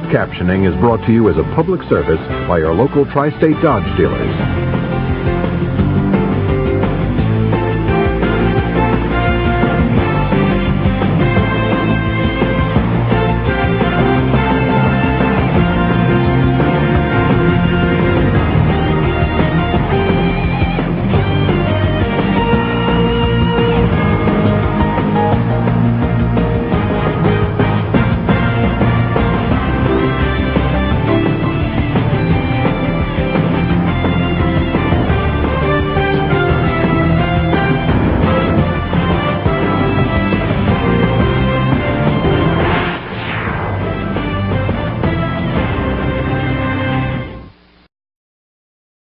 captioning is brought to you as a public service by your local Tri-State Dodge dealers.